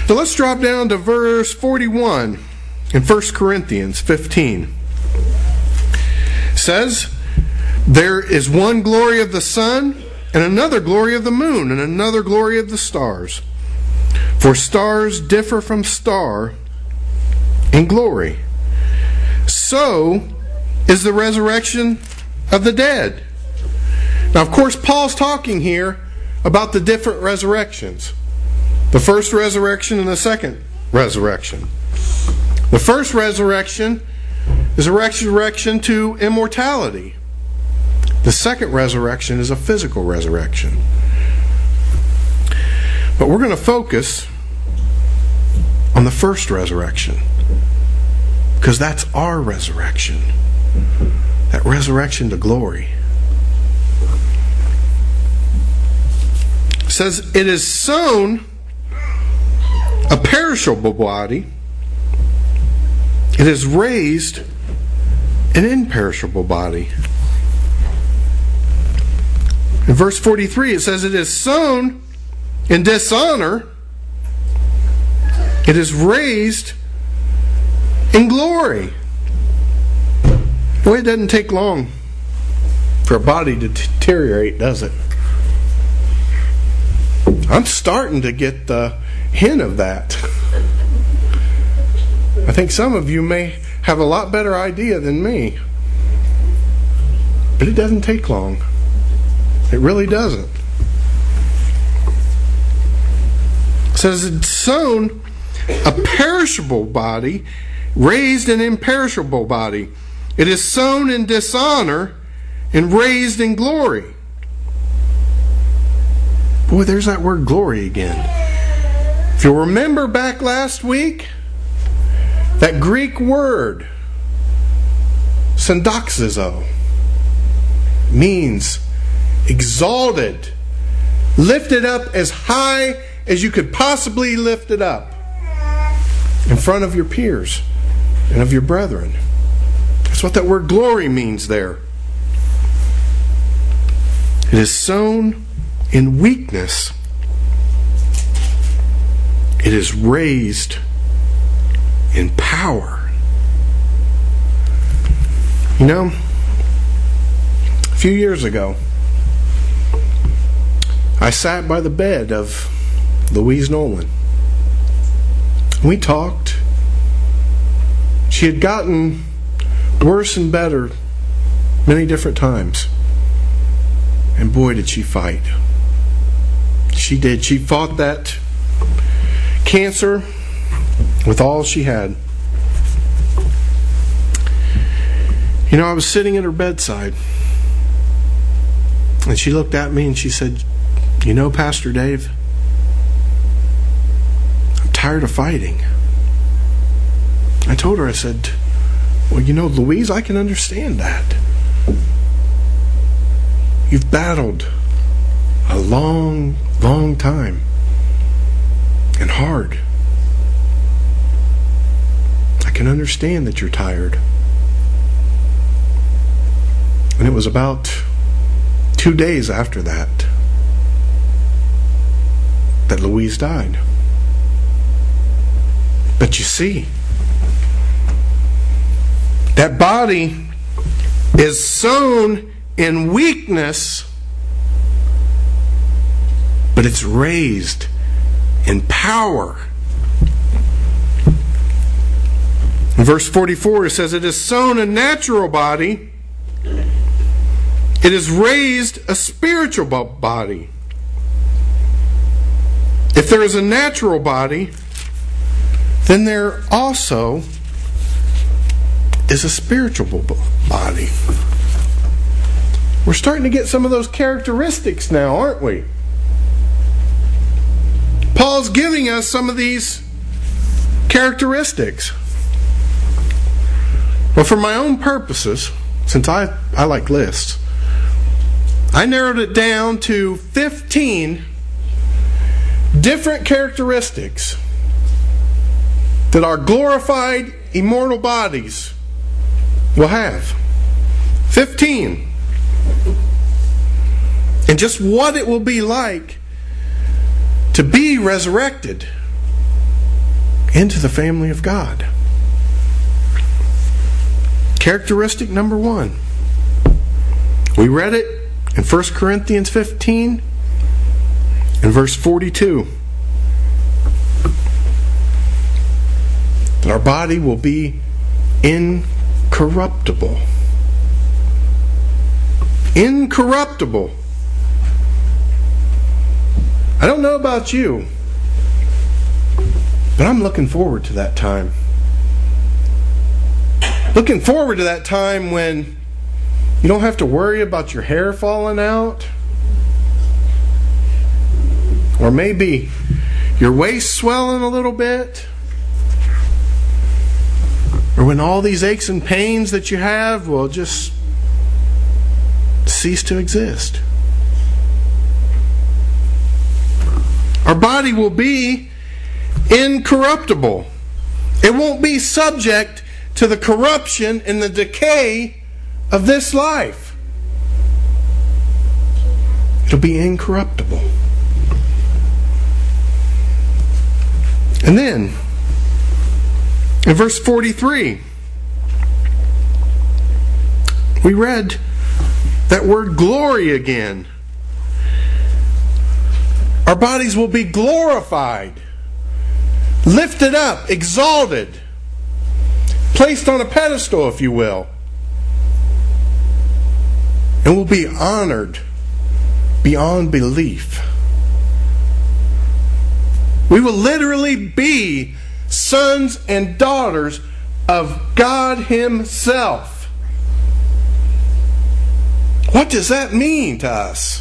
So let's drop down to verse 41 in 1 Corinthians 15. It says, there is one glory of the sun, and another glory of the moon, and another glory of the stars. For stars differ from star in glory. So is the resurrection of the dead. Now, of course, Paul's talking here about the different resurrections. The first resurrection and the second resurrection. The first resurrection is a resurrection to immortality. The second resurrection is a physical resurrection. But we're going to focus on the first resurrection, because that's our resurrection. That resurrection to glory. It says, it is sown a perishable body. It is raised an imperishable body. In verse 43 it says, it is sown in dishonor. It is raised in glory. Boy, it doesn't take long for a body to deteriorate, does it? I'm starting to get the hint of that. I think some of you may have a lot better idea than me. But it doesn't take long. It really doesn't. It says it's sown a perishable body, raised an imperishable body. It is sown in dishonor and raised in glory. Boy, there's that word glory again. If you'll remember back last week, that Greek word, syndoxizo, means exalted, lifted up as high as you could possibly lift it up in front of your peers and of your brethren. That's what that word glory means there. It is sown in weakness. It is raised in power. You know, a few years ago, I sat by the bed of Louise Nolan. We talked. She had gotten worse and better many different times. And boy, did she fight. She did. She fought that cancer with all she had. You know, I was sitting at her bedside, and she looked at me and she said, you know, Pastor Dave, I'm tired of fighting. I told her, I said, well, you know, Louise, I can understand that. You've battled a long, long time and hard. I can understand that you're tired. And it was about 2 days after that Louise died. But you see, that body is sown in weakness, but it's raised in power. In verse 44 it says, it is sown a natural body, it is raised a spiritual body. If there is a natural body, then there also is a spiritual body. We're starting to get some of those characteristics now, aren't we? Paul's giving us some of these characteristics. Well, for my own purposes, since I like lists, I narrowed it down to 15 different characteristics that our glorified immortal bodies will have. 15. And just what it will be like to be resurrected into the family of God. Characteristic number 1. We read it in 1 Corinthians 15 and verse 42. That our body will be incorruptible. Incorruptible. I don't know about you, but I'm looking forward to that time. Looking forward to that time when you don't have to worry about your hair falling out, or maybe your waist swelling a little bit, or when all these aches and pains that you have will just cease to exist. Our body will be incorruptible. It won't be subject to the corruption and the decay of this life. It'll be incorruptible. And then, in verse 43, we read that word glory again. Our bodies will be glorified, lifted up, exalted, placed on a pedestal, if you will, and will be honored beyond belief. We will literally be sons and daughters of God Himself. What does that mean to us?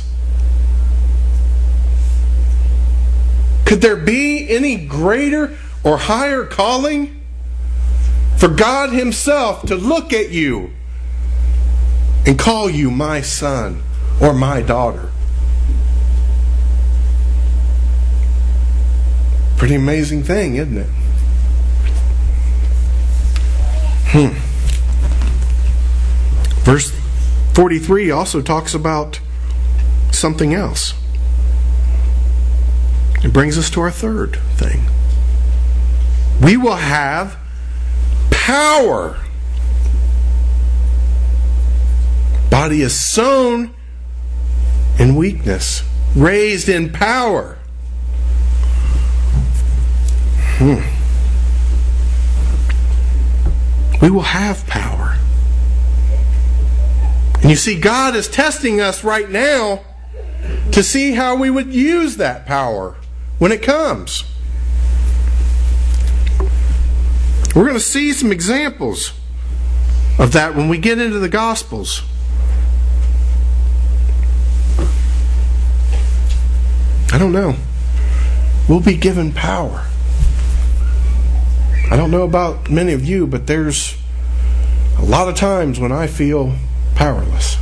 Could there be any greater or higher calling for God Himself to look at you and call you my son or my daughter? Pretty amazing thing, isn't it? Verse 43 also talks about something else. It brings us to our third thing. We will have power. Body is sown in weakness, raised in power. We will have power. And you see, God is testing us right now to see how we would use that power when it comes. We're going to see some examples of that when we get into the Gospels. I don't know. We'll be given power. I don't know about many of you, but there's a lot of times when I feel powerless.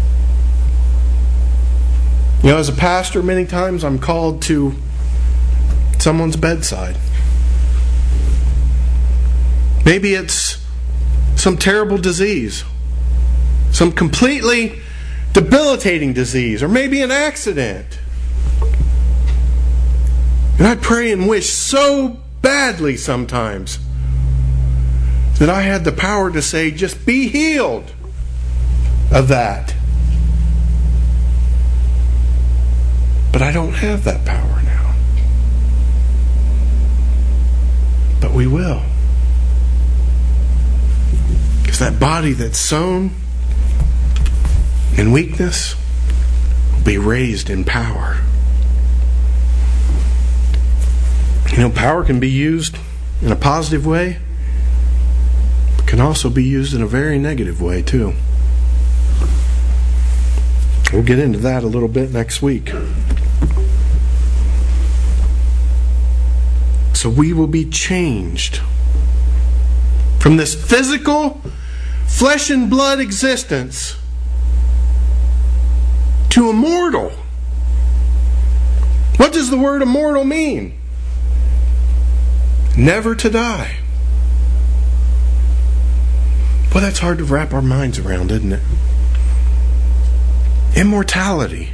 You know, as a pastor, many times I'm called to someone's bedside. Maybe it's some terrible disease, some completely debilitating disease, or maybe an accident. And I pray and wish so badly sometimes that I had the power to say, just be healed of that. But I don't have that power now. But we will. Because that body that's sown in weakness will be raised in power. You know, power can be used in a positive way, but can also be used in a very negative way too. We'll get into that a little bit next week. So we will be changed from this physical, flesh and blood existence to immortal. What does the word immortal mean? Never to die. Well, that's hard to wrap our minds around, isn't it? Immortality.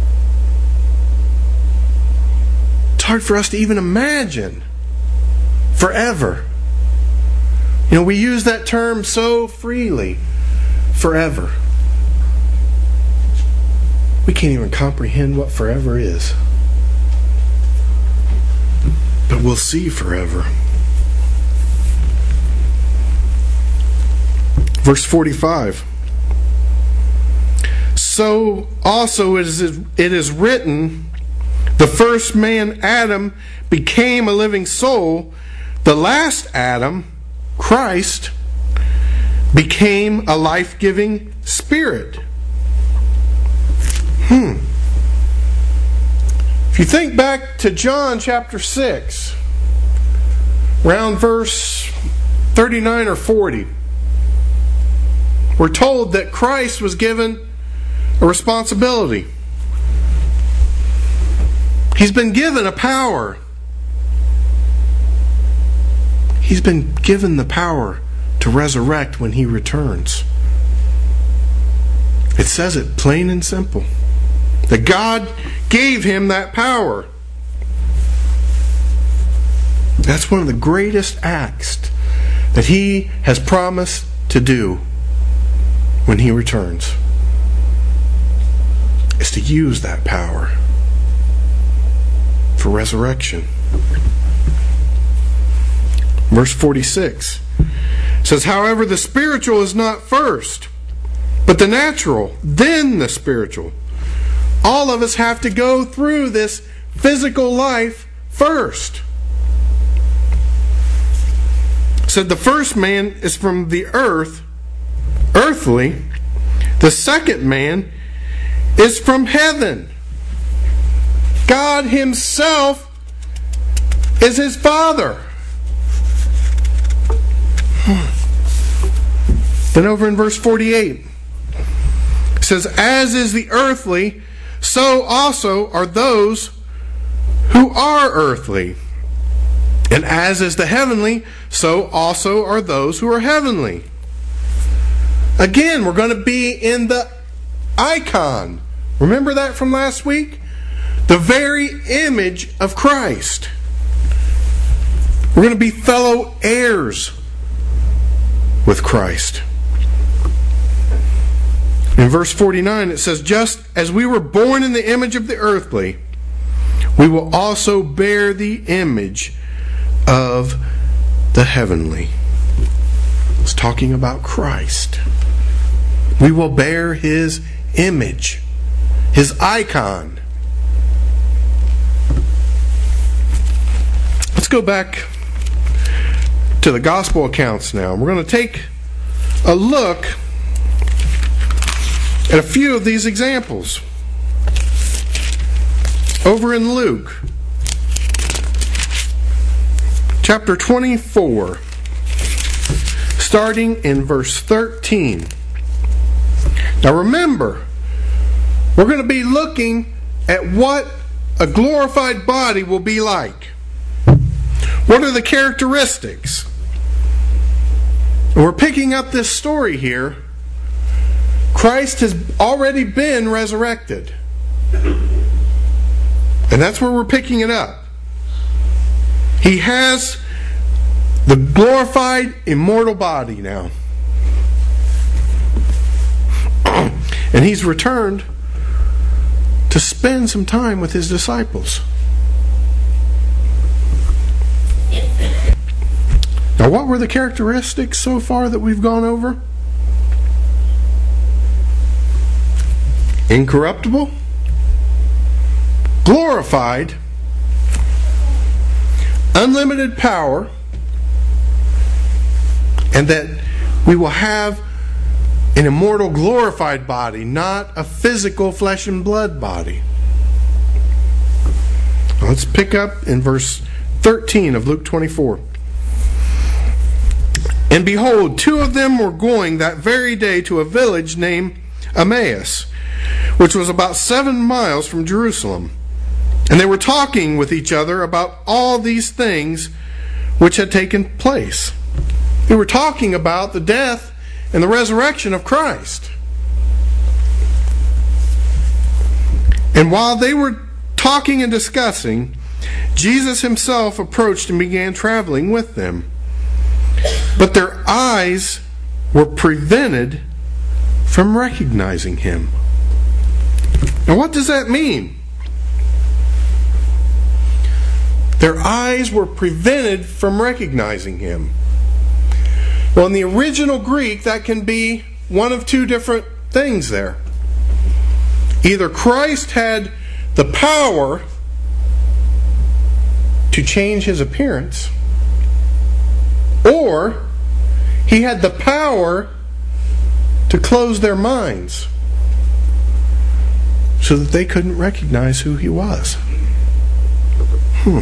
It's hard for us to even imagine Forever. We use that term so freely. Forever. We can't even comprehend what forever is. But we'll see forever. Verse 45. So also it is written, the first man, Adam, became a living soul. The last Adam, Christ, became a life-giving spirit. If you think back to John chapter 6, around verse 39 or 40, we're told that Christ was given a responsibility. He's been given a power. He's been given the power to resurrect when He returns. It says it plain and simple. That God gave Him that power. That's one of the greatest acts that He has promised to do when He returns. Is to use that power for resurrection. Verse 46 says, however, the spiritual is not first, but the natural, then the spiritual. All of us have to go through this physical life first. It said the first man is from the earth, earthly. The second man is from heaven. God Himself is His Father. Then over in verse 48, it says, as is the earthly, so also are those who are earthly. And as is the heavenly, so also are those who are heavenly. Again, we're going to be in the icon. Remember that from last week? The very image of Christ. We're going to be fellow heirs with Christ. In verse 49 it says, just as we were born in the image of the earthly, we will also bear the image of the heavenly. It's talking about Christ. We will bear His image, His icon. Let's go back to the gospel accounts now. We're going to take a look at a few of these examples. Over in Luke, chapter 24, starting in verse 13. Now remember, we're going to be looking at what a glorified body will be like. What are the characteristics? And we're picking up this story here. Christ has already been resurrected. And that's where we're picking it up. He has the glorified, immortal body now. And He's returned to spend some time with His disciples. Now, what were the characteristics so far that we've gone over? Incorruptible, glorified, unlimited power, and that we will have an immortal glorified body, not a physical flesh and blood body. Let's pick up in verse 13 of Luke 24. And behold, two of them were going that very day to a village named Emmaus, which was about 7 miles from Jerusalem. And they were talking with each other about all these things which had taken place. They were talking about the death and the resurrection of Christ. And while they were talking and discussing, Jesus himself approached and began traveling with them. But their eyes were prevented from recognizing him. Now, what does that mean? Their eyes were prevented from recognizing him. Well, in the original Greek, that can be one of two different things there. Either Christ had the power to change his appearance, or he had the power to close their minds so that they couldn't recognize who he was. In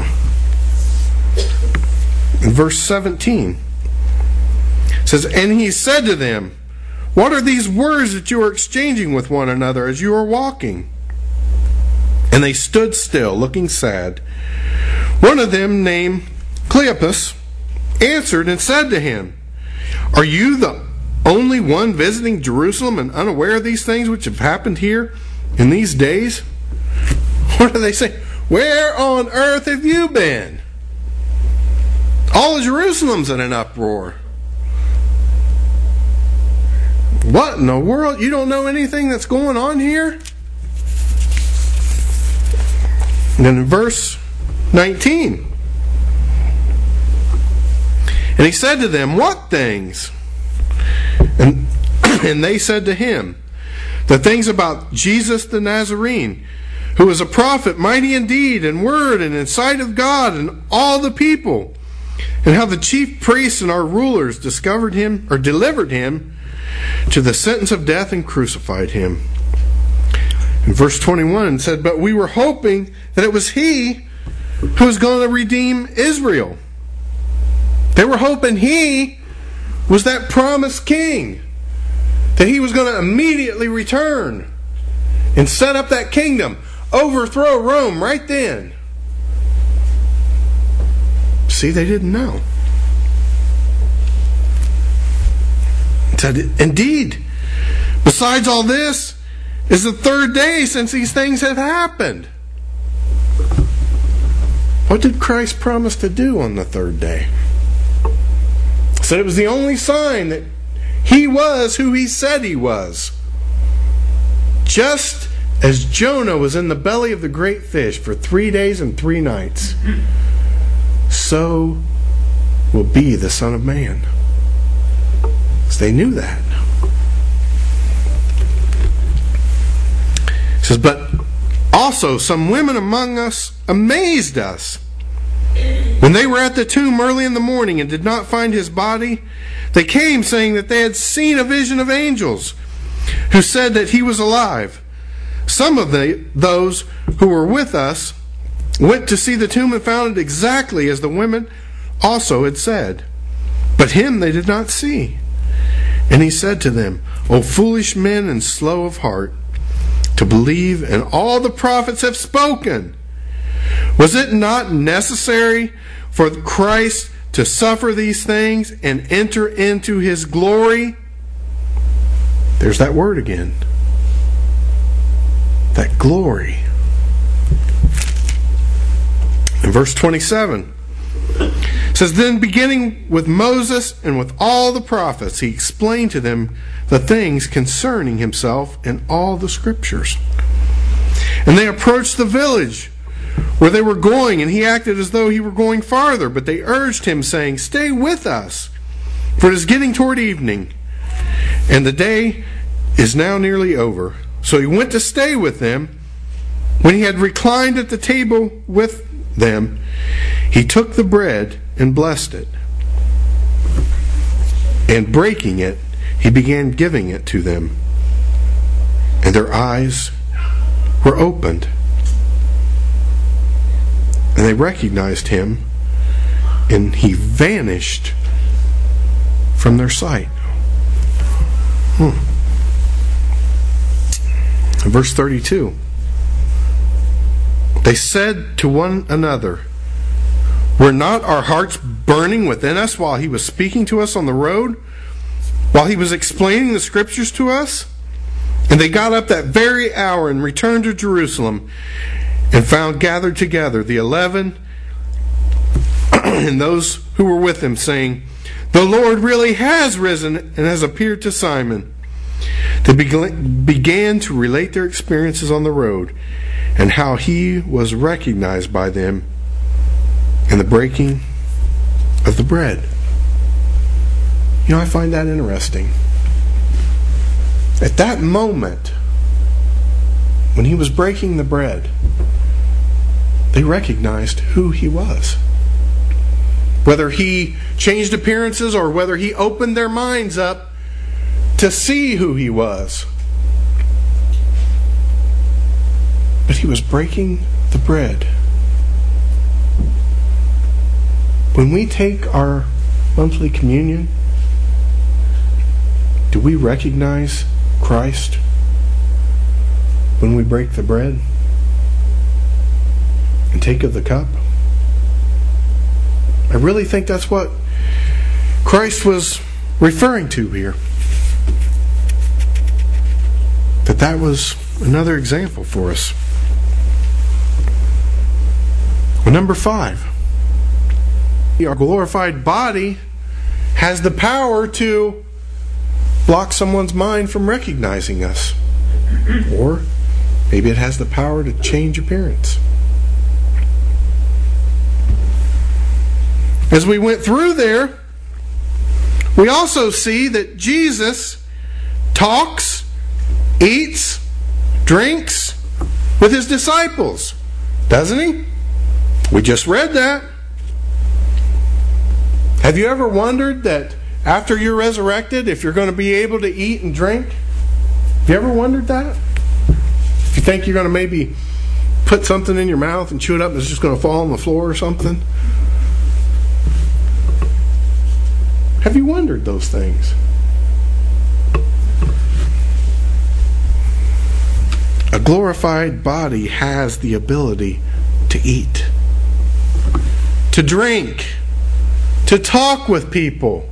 verse 17 it says, "And he said to them, 'What are these words that you are exchanging with one another as you are walking?' And they stood still, looking sad. One of them, named Cleopas, answered and said to him, 'Are you the only one visiting Jerusalem and unaware of these things which have happened here in these days?'" What do they say? "Where on earth have you been? All of Jerusalem's in an uproar. What in the world? You don't know anything that's going on here?" And then in verse 19, "And he said to them, 'What things?' And they said to him, 'The things about Jesus the Nazarene, who was a prophet, mighty in deed and word and in sight of God and all the people, and how the chief priests and our rulers delivered him to the sentence of death and crucified him.'" In verse 21 said, "But we were hoping that it was he who was going to redeem Israel." They were hoping he was that promised king, that he was going to immediately return and set up that kingdom, overthrow Rome right then. See, they didn't know. It said, "Indeed, besides all this, is the third day since these things have happened." What did Christ promise to do on the third day? He said it was the only sign that he was who he said he was. Just as Jonah was in the belly of the great fish for 3 days and 3 nights, so will be the Son of Man. So they knew that. It says, "But also some women among us amazed us. When they were at the tomb early in the morning and did not find his body, they came saying that they had seen a vision of angels who said that he was alive. Some of those who were with us went to see the tomb and found it exactly as the women also had said. But him they did not see. And he said to them, 'O foolish men and slow of heart, to believe in all the prophets have spoken. Was it not necessary for Christ to suffer these things and enter into his glory?'" There's that word again. That glory. In verse 27, it says, "Then beginning with Moses and with all the prophets, he explained to them the things concerning himself in all the scriptures. And they approached the village where they were going, and he acted as though he were going farther, but they urged him, saying, 'Stay with us, for it is getting toward evening, and the day is now nearly over.' So he went to stay with them. When he had reclined at the table with them, he took the bread and blessed it. And breaking it, he began giving it to them. And their eyes were opened, and they recognized him, and he vanished from their sight." Verse 32. They said to one another, "Were not our hearts burning within us while he was speaking to us on the road, while he was explaining the scriptures to us?" And they got up that very hour and returned to Jerusalem, and found gathered together the 11 and those who were with him, saying, "The Lord really has risen and has appeared to Simon." They began to relate their experiences on the road and how he was recognized by them in the breaking of the bread. You know, I find that interesting. At that moment, when he was breaking the bread, they recognized who he was. Whether he changed appearances or whether he opened their minds up to see who he was. But he was breaking the bread. When we take our monthly communion, do we recognize Christ when we break the bread and take of the cup? I really think that's what Christ was referring to here. That was another example for us. Well, number 5. Our glorified body has the power to block someone's mind from recognizing us. Or maybe it has the power to change appearance. As we went through there, we also see that Jesus talks, eats, drinks with his disciples. Doesn't he? We just read that. Have you ever wondered that after you're resurrected, if you're going to be able to eat and drink? Have you ever wondered that? If you think you're going to maybe put something in your mouth and chew it up and it's just going to fall on the floor or something? Have you wondered those things? A glorified body has the ability to eat, to drink, to talk with people.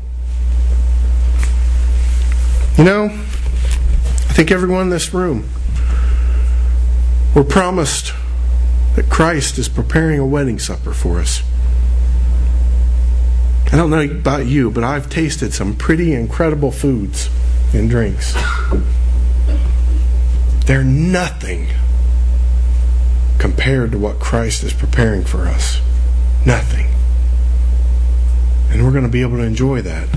You know, I think everyone in this room, we're promised that Christ is preparing a wedding supper for us. I don't know about you, but I've tasted some pretty incredible foods and drinks. They're nothing compared to what Christ is preparing for us. Nothing. And we're going to be able to enjoy that.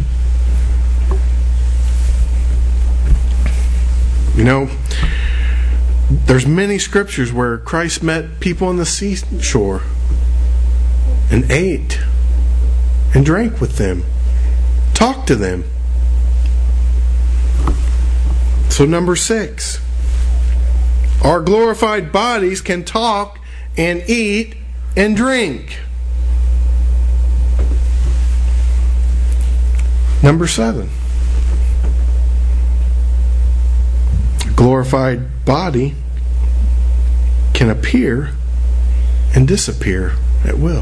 You know, there's many scriptures where Christ met people on the seashore and ate and drank with them, talked to them. So number 6, our glorified bodies can talk and eat and drink. Number 7, a glorified body can appear and disappear at will.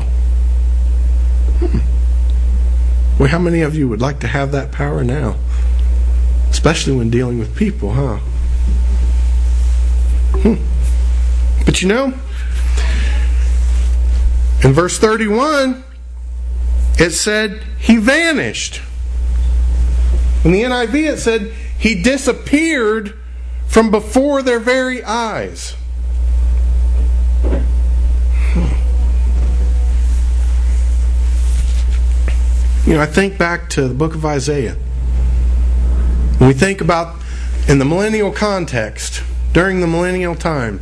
Well, how many of you would like to have that power now? Especially when dealing with people, huh? But you know, in verse 31, it said he vanished. In the NIV it said he disappeared from before their very eyes. You know, I think back to the book of Isaiah. When we think about in the millennial context, during the millennial time,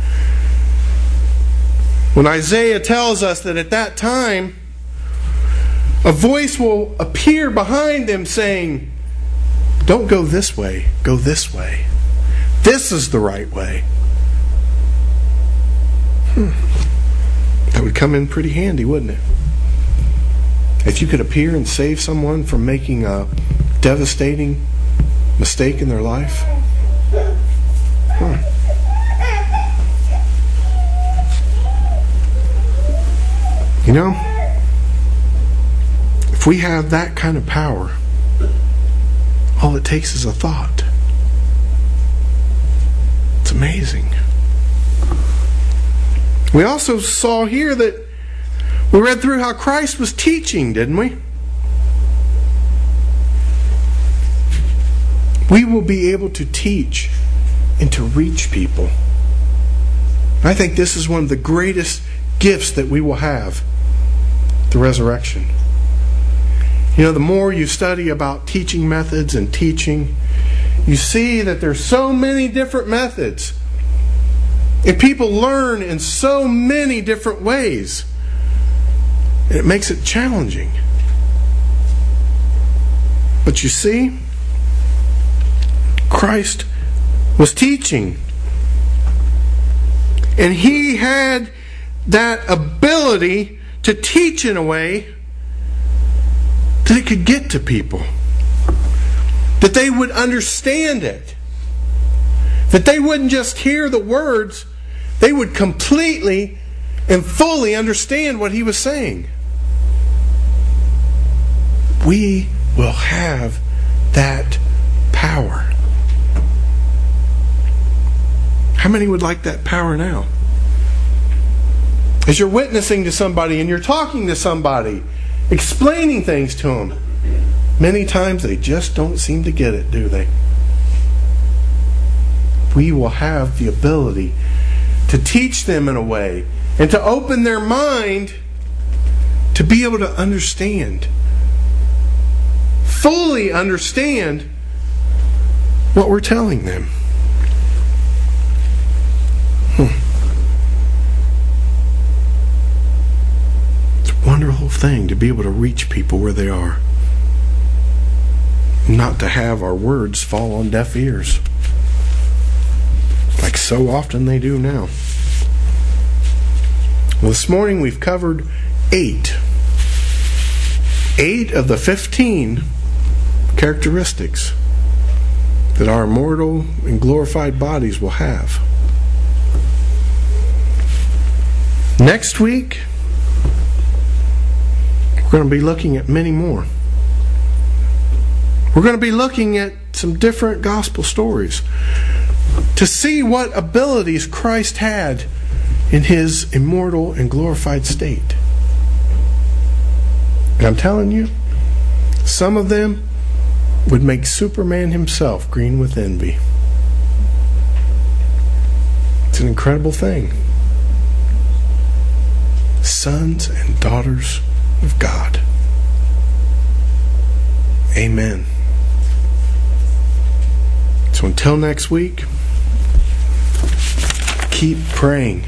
when Isaiah tells us that at that time, a voice will appear behind them saying, "Don't go this way, go this way. This is the right way." That would come in pretty handy, wouldn't it? If you could appear and save someone from making a devastating mistake in their life. You know, if we have that kind of power, all it takes is a thought. It's amazing. We also saw here that We read through how Christ was teaching, didn't we? We will be able to teach and to reach people. I think this is one of the greatest gifts that we will have, the resurrection. You know, the more you study about teaching methods and teaching, you see that there's so many different methods. And people learn in so many different ways. And it makes it challenging. But you see, Christ was teaching. And He had that ability to teach in a way that it could get to people. That they would understand it. That they wouldn't just hear the words, they would completely and fully understand what He was saying. We will have that power. How many would like that power now? As you're witnessing to somebody and you're talking to somebody, explaining things to them, many times they just don't seem to get it, do they? We will have the ability to teach them in a way and to open their mind to be able to understand, fully understand what we're telling them. It's a wonderful thing to be able to reach people where they are. Not to have our words fall on deaf ears, like so often they do now. Well, this morning we've covered 8 of the 15 characteristics that our immortal and glorified bodies will have. Next week, we're going to be looking at many more. We're going to be looking at some different gospel stories to see what abilities Christ had in His immortal and glorified state. And I'm telling you, some of them would make Superman himself green with envy. It's an incredible thing. Sons and daughters of God. Amen. So until next week, keep praying.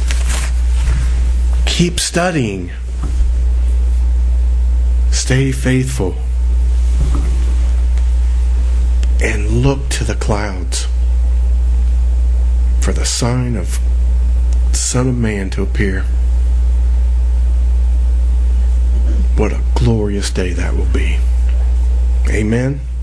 Keep studying. Stay faithful. And look to the clouds for the sign of the Son of Man to appear. What a glorious day that will be. Amen.